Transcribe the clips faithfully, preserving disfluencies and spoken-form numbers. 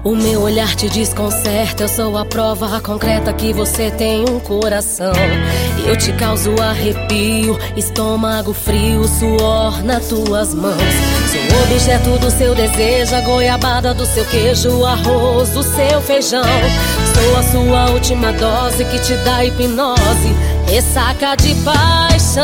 O meu olhar te desconcerta, eu sou a prova concreta que você tem um coração. Eu te causo arrepio, estômago frio, suor nas tuas mãos. Sou o objeto do seu desejo, a goiabada do seu queijo, o arroz do seu feijão. Sou a sua última dose que te dá hipnose, ressaca de paixão.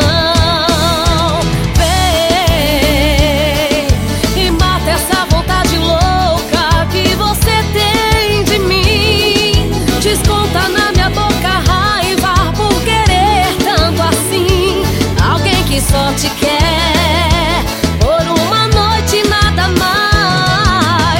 Vem e mata essa vontade louca que você tem de mim. Desconta na minha boca a raiva por querer tanto assim alguém que só te quer por uma noite e nada mais.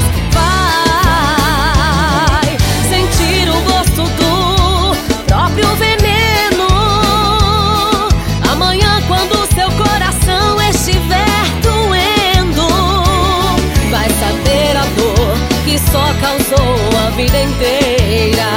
Vai sentir o gosto do próprio veneno amanhã, quando seu coração estiver doendo. Vai saber a dor que só causou a vida inteira.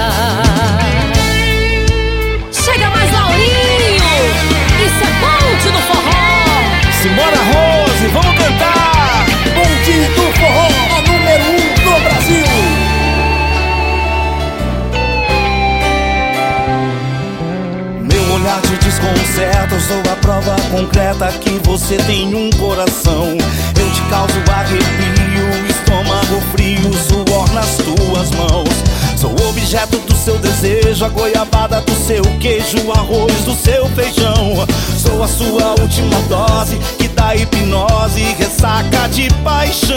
Chega mais, Laurinho! Isso é ponte do forró! Simbora, Rose, vamos cantar! Ponte do forró, a número um do Brasil! Meu olhar te desconcerta, eu sou a prova concreta que você tem um coração. Eu te causo arrepio, estômago frio, suor nas tuas mãos. Sou objeto do seu desejo, a goiabada do seu queijo, o arroz do seu feijão. Sou a sua última dose que dá hipnose, ressaca de paixão.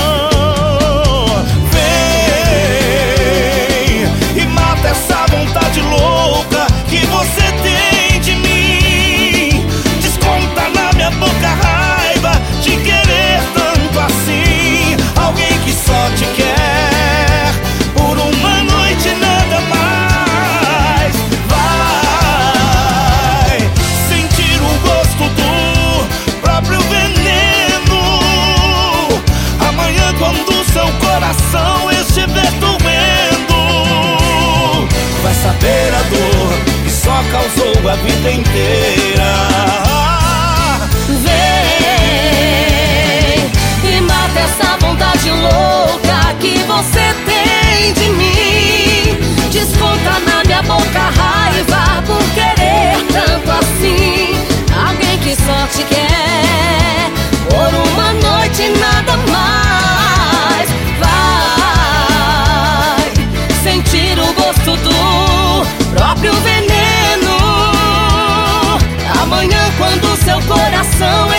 Vem e mata essa vontade louca que você tem de mim. Desconta na minha boca a raiva de querer tanto assim alguém que só te quer por uma noite e nada mais. Vai sentir o gosto do próprio veneno amanhã, quando seu coração estiver doendo. Vai saber a dor que só causou a vida inteira. Vem e mata essa vontade louca que você tem de mim. Desconta na minha boca a raiva por querer tanto assim alguém que só te quer por uma noite e nada mais. Vai sentir o gosto do próprio veneno amanhã, quando seu coração